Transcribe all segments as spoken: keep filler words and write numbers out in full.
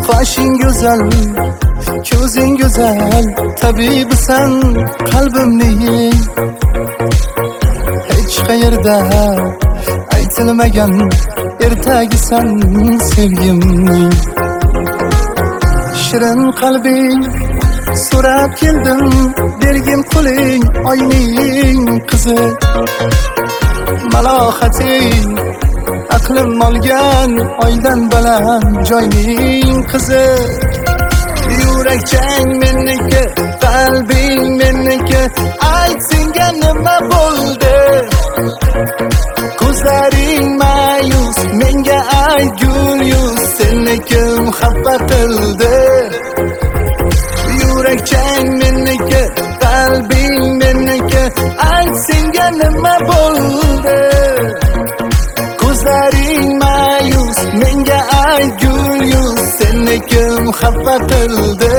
Qoshing go'zal, ko'zing go'zal, tabibisan qalbimning. Hech qayerda aytilmagan ertagisan sevgimning. Shirin qalbing so'rab keldim, bergim qo'ling oyning qizi. Malohating aqlim olgan oydan baland joyning qizi. Yurakchang meniki, qalbing meniki, ayt senga nima bo'ldi? Ko'zlaring ma'yus, menga ayt gul yuz, seni kim xafa qildi? Yurakchang meniki, qalbing meniki, ayt senga nima bo'ldi? Ko'zlaring ma'yus, menga ayt gul yuz, seni kim xafa qildi?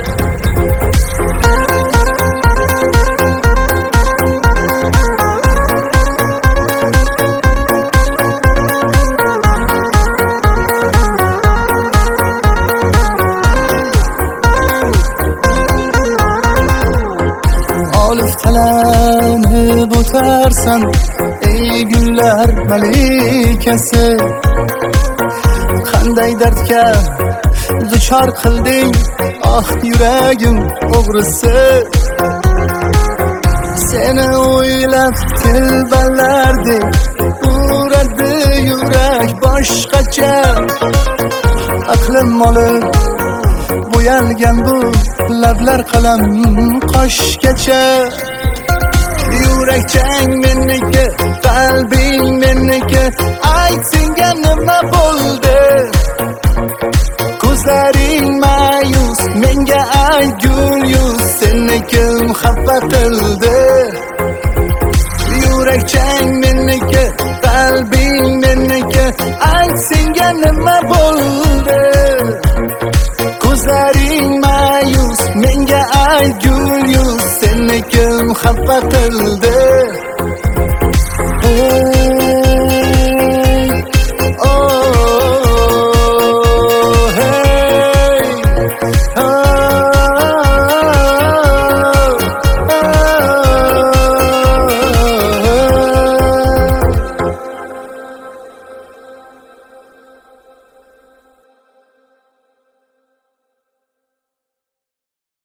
Oliftalanib o'tarsan ey gullar malikasi. Qanday dardga duchor qilding ah yuragim o'g'risi. Seni o'ylab tilbalardek uradi yurak boshqacha. Aqlim olib bo'yalgan bu lablar qalam qoshgacha. Yurakchang meniki, qalbing meniki, ayt senga nima bo'ldi? Ko'zlaring ma'yus, menga ayt gul yuz, seni kim xafa qildi?